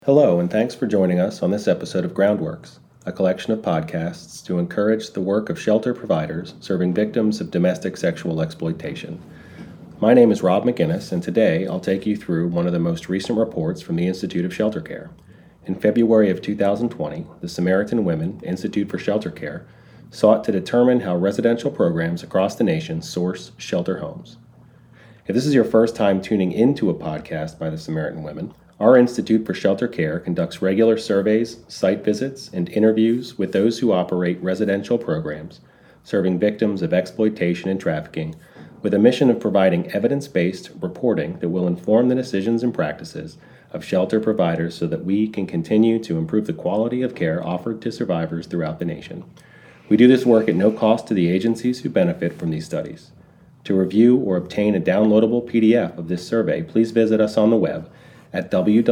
Hello, and thanks for joining us on this episode of Groundworks, a collection of podcasts to encourage the work of shelter providers serving victims of domestic sexual exploitation. My name is Rob McGinnis, and today I'll take you through one of the most recent reports from the Institute of Shelter Care. In February of 2020, the Samaritan Women Institute for Shelter Care sought to determine how residential programs across the nation source shelter homes. If this is your first time tuning into a podcast by the Samaritan Women, our Institute for Shelter Care conducts regular surveys, site visits, and interviews with those who operate residential programs serving victims of exploitation and trafficking, with a mission of providing evidence-based reporting that will inform the decisions and practices of shelter providers so that we can continue to improve the quality of care offered to survivors throughout the nation. We do this work at no cost to the agencies who benefit from these studies. To review or obtain a downloadable PDF of this survey, please visit us on the web at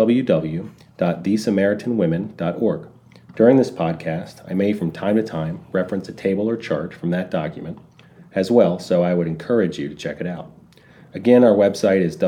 www.thesamaritanwomen.org. During this podcast, I may from time to time reference a table or chart from that document as well, so I would encourage you to check it out. Again, our website is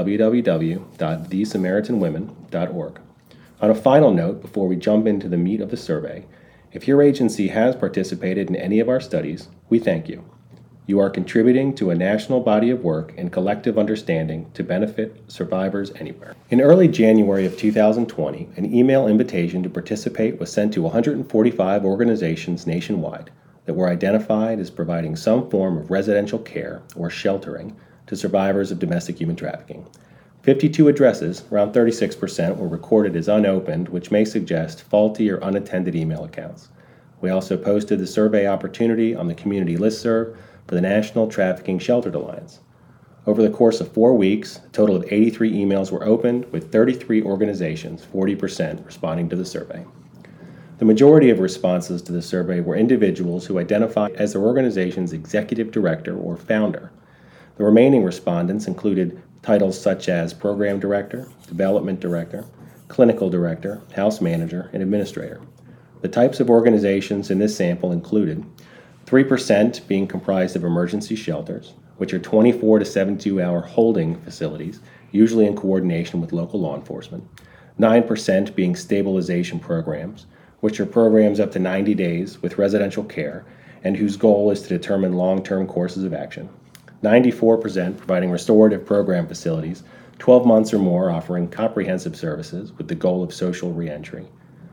www.thesamaritanwomen.org. On a final note, before we jump into the meat of the survey, if your agency has participated in any of our studies, we thank you. You are contributing to a national body of work and collective understanding to benefit survivors anywhere. In early January of 2020, an email invitation to participate was sent to 145 organizations nationwide that were identified as providing some form of residential care or sheltering to survivors of domestic human trafficking. 52 addresses, around 36%, were recorded as unopened, which may suggest faulty or unattended email accounts. We also posted the survey opportunity on the community listserv for the National Trafficking Sheltered Alliance. Over the course of 4 weeks, a total of 83 emails were opened, with 33 organizations, 40%, responding to the survey. The majority of responses to the survey were individuals who identified as their organization's executive director or founder. The remaining respondents included titles such as program director, development director, clinical director, house manager, and administrator. The types of organizations in this sample included 3% being comprised of emergency shelters, which are 24 to 72-hour holding facilities, usually in coordination with local law enforcement. 9% being stabilization programs, which are programs up to 90 days with residential care and whose goal is to determine long-term courses of action. 94% providing restorative program facilities, 12 months or more offering comprehensive services with the goal of social reentry.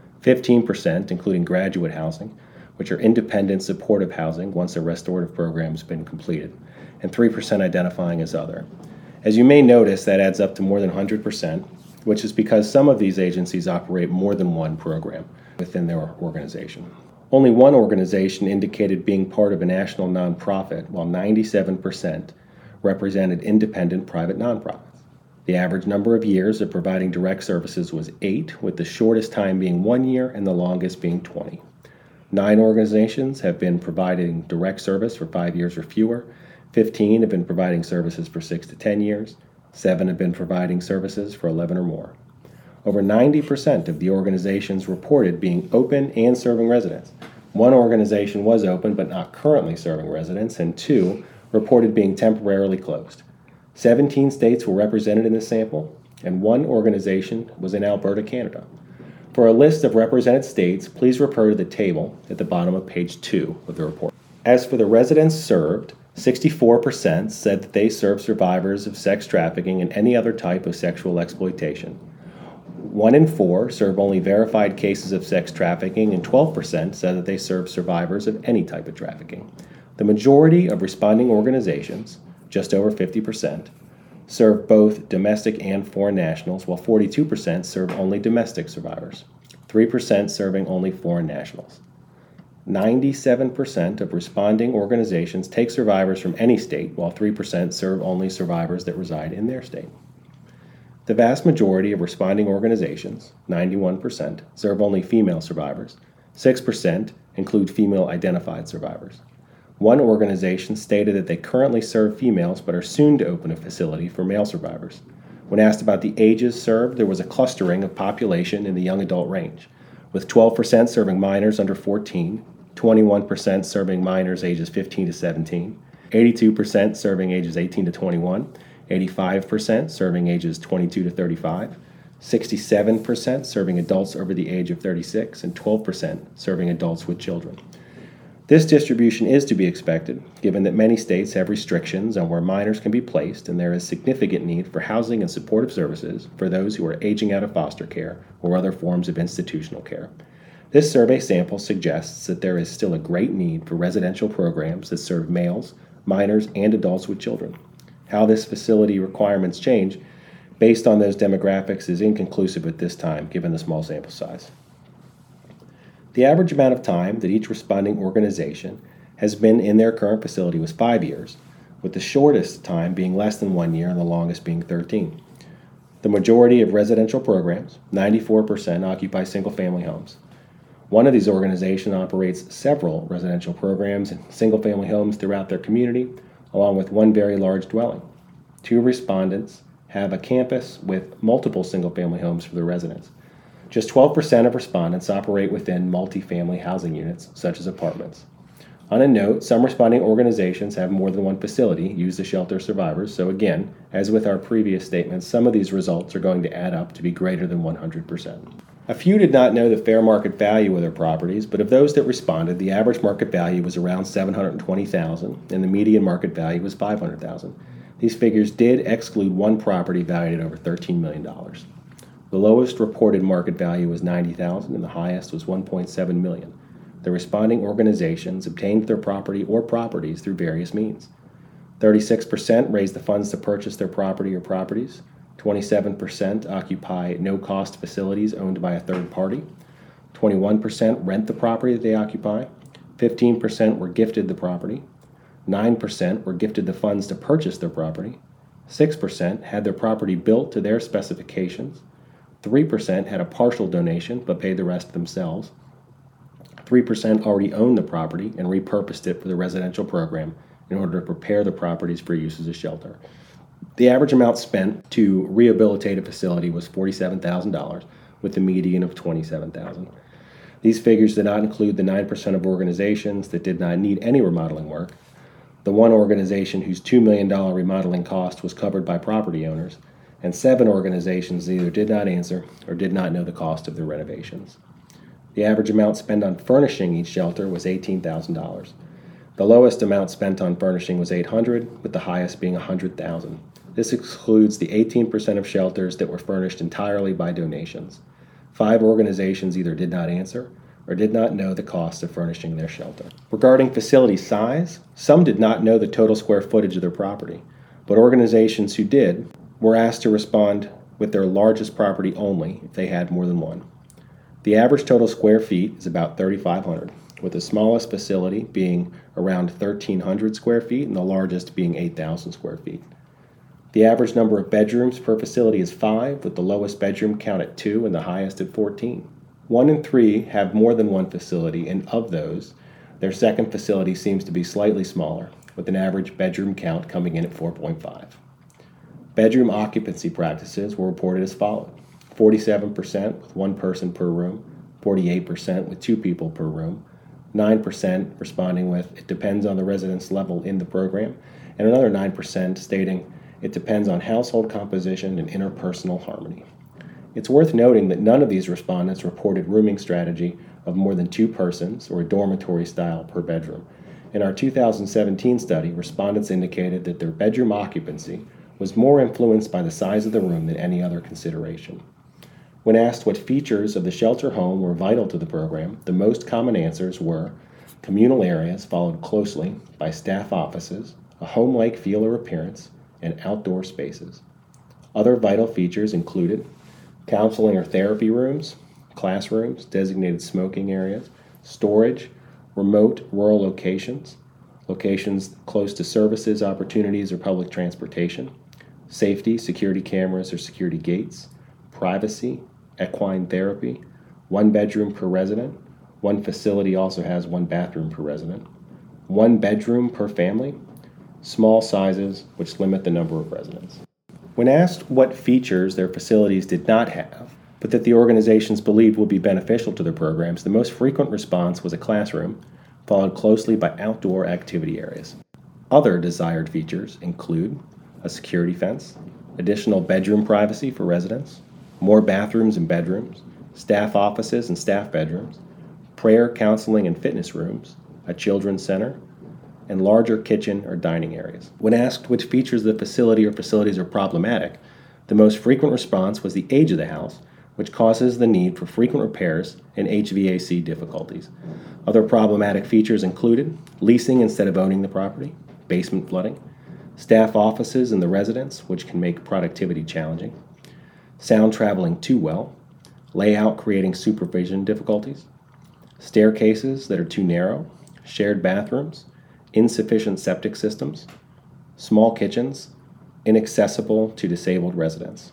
15% including graduate housing, which are independent supportive housing once a restorative program has been completed, and 3% identifying as other. As you may notice, that adds up to more than 100%, which is because some of these agencies operate more than one program within their organization. Only one organization indicated being part of a national nonprofit, while 97% represented independent private nonprofits. The average number of years of providing direct services was 8, with the shortest time being 1 year and the longest being 20. 9 organizations have been providing direct service for 5 years or fewer. 15 have been providing services for 6 to 10 years. 7 have been providing services for 11 or more. Over 90% of the organizations reported being open and serving residents. 1 organization was open but not currently serving residents, and 2 reported being temporarily closed. 17 states were represented in this sample, and 1 organization was in Alberta, Canada. For a list of represented states, please refer to the table at the bottom of page 2 of the report. As for the residents served, 64% said that they serve survivors of sex trafficking and any other type of sexual exploitation. 1 in 4 serve only verified cases of sex trafficking, and 12% said that they serve survivors of any type of trafficking. The majority of responding organizations, just over 50%, serve both domestic and foreign nationals, while 42% serve only domestic survivors, 3% serving only foreign nationals. 97% of responding organizations take survivors from any state, while 3% serve only survivors that reside in their state. The vast majority of responding organizations, 91%, serve only female survivors, 6% include female-identified survivors. 1 organization stated that they currently serve females but are soon to open a facility for male survivors. When asked about the ages served, there was a clustering of population in the young adult range, with 12% serving minors under 14, 21% serving minors ages 15 to 17, 82% serving ages 18 to 21, 85% serving ages 22 to 35, 67% serving adults over the age of 36, and 12% serving adults with children. This distribution is to be expected, given that many states have restrictions on where minors can be placed, and there is significant need for housing and supportive services for those who are aging out of foster care or other forms of institutional care. This survey sample suggests that there is still a great need for residential programs that serve males, minors, and adults with children. How this facility requirements change based on those demographics is inconclusive at this time, given the small sample size. The average amount of time that each responding organization has been in their current facility was 5 years, with the shortest time being less than 1 year and the longest being 13. The majority of residential programs, 94%, occupy single-family homes. One of these organizations operates several residential programs and single-family homes throughout their community, along with one very large dwelling. 2 respondents have a campus with multiple single-family homes for their residents. Just 12% of respondents operate within multifamily housing units, such as apartments. On a note, some responding organizations have more than one facility used to shelter survivors, so again, as with our previous statements, some of these results are going to add up to be greater than 100%. A few did not know the fair market value of their properties, but of those that responded, the average market value was around $720,000, and the median market value was $500,000. These figures did exclude one property valued at over $13 million. The lowest reported market value was $90,000, and the highest was $1.7 million. The responding organizations obtained their property or properties through various means. 36% raised the funds to purchase their property or properties. 27% occupy no-cost facilities owned by a third party. 21% rent the property that they occupy. 15% were gifted the property. 9% were gifted the funds to purchase their property. 6% had their property built to their specifications. 3% had a partial donation but paid the rest themselves. 3% already owned the property and repurposed it for the residential program in order to prepare the properties for use as a shelter. The average amount spent to rehabilitate a facility was $47,000, with a median of $27,000. These figures did not include the 9% of organizations that did not need any remodeling work, the one organization whose $2 million remodeling cost was covered by property owners, and 7 organizations that either did not answer or did not know the cost of their renovations. The average amount spent on furnishing each shelter was $18,000. The lowest amount spent on furnishing was $800, with the highest being $100,000. This excludes the 18% of shelters that were furnished entirely by donations. 5 organizations either did not answer or did not know the cost of furnishing their shelter. Regarding facility size, some did not know the total square footage of their property, but organizations who did were asked to respond with their largest property only if they had more than one. The average total square feet is about 3,500, with the smallest facility being around 1,300 square feet and the largest being 8,000 square feet. The average number of bedrooms per facility is 5, with the lowest bedroom count at 2 and the highest at 14. 1 in 3 have more than one facility, and of those, their second facility seems to be slightly smaller, with an average bedroom count coming in at 4.5. Bedroom occupancy practices were reported as followed: 47% with 1 person per room, 48% with 2 people per room, 9% responding with "it depends on the resident's level in the program," and another 9% stating "it depends on household composition and interpersonal harmony." It's worth noting that none of these respondents reported rooming strategy of more than 2 persons or a dormitory style per bedroom. In our 2017 study, respondents indicated that their bedroom occupancy was more influenced by the size of the room than any other consideration. When asked what features of the shelter home were vital to the program, the most common answers were communal areas, followed closely by staff offices, a home-like feel or appearance, and outdoor spaces. Other vital features included counseling or therapy rooms, classrooms, designated smoking areas, storage, remote rural locations, locations close to services, opportunities, or public transportation, safety, security cameras or security gates, privacy, equine therapy, 1 bedroom per resident. One facility also has 1 bathroom per resident. 1 bedroom per family. Small sizes, which limit the number of residents. When asked what features their facilities did not have, but that the organizations believed would be beneficial to their programs, the most frequent response was a classroom, followed closely by outdoor activity areas. Other desired features include a security fence, additional bedroom privacy for residents, more bathrooms and bedrooms, staff offices and staff bedrooms, prayer, counseling, and fitness rooms, a children's center, and larger kitchen or dining areas. When asked which features of the facility or facilities are problematic, the most frequent response was the age of the house, which causes the need for frequent repairs and HVAC difficulties. Other problematic features included leasing instead of owning the property, basement flooding, staff offices in the residence, which can make productivity challenging, sound traveling too well, layout creating supervision difficulties, staircases that are too narrow, shared bathrooms, insufficient septic systems, small kitchens, inaccessible to disabled residents.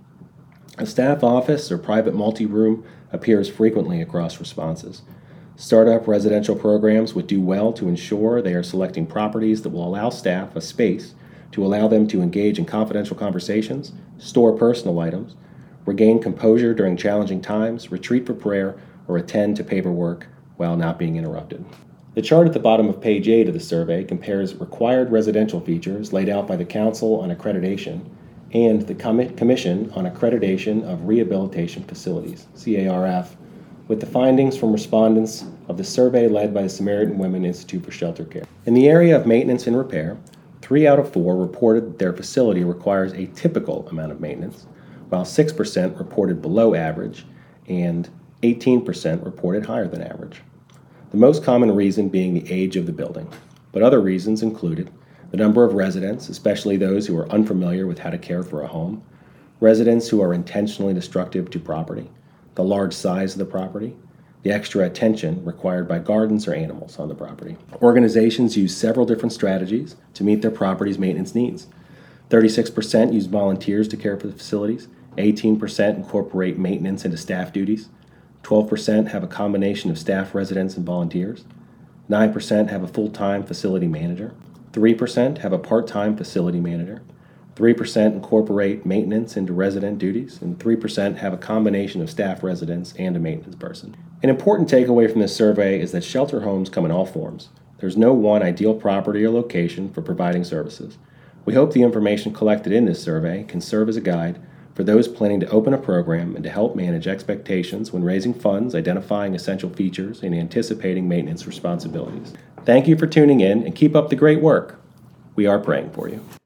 A staff office or private multi-room appears frequently across responses. Startup residential programs would do well to ensure they are selecting properties that will allow staff a space to allow them to engage in confidential conversations, store personal items, regain composure during challenging times, retreat for prayer, or attend to paperwork while not being interrupted. The chart at the bottom of page 8 of the survey compares required residential features laid out by the Council on Accreditation and the Commission on Accreditation of Rehabilitation Facilities, CARF, with the findings from respondents of the survey led by the Samaritan Women Institute for Shelter Care. In the area of maintenance and repair, 3 out of 4 reported that their facility requires a typical amount of maintenance, while 6% reported below average and 18% reported higher than average. The most common reason being the age of the building, but other reasons included the number of residents, especially those who are unfamiliar with how to care for a home, residents who are intentionally destructive to property, the large size of the property, the extra attention required by gardens or animals on the property. Organizations use several different strategies to meet their property's maintenance needs. 36% use volunteers to care for the facilities, 18% incorporate maintenance into staff duties, 12% have a combination of staff, residents, and volunteers. 9% have a full-time facility manager. 3% have a part-time facility manager. 3% incorporate maintenance into resident duties, and 3% have a combination of staff, residents, and a maintenance person. An important takeaway from this survey is that shelter homes come in all forms. There's no one ideal property or location for providing services. We hope the information collected in this survey can serve as a guide for those planning to open a program and to help manage expectations when raising funds, identifying essential features, and anticipating maintenance responsibilities. Thank you for tuning in and keep up the great work. We are praying for you.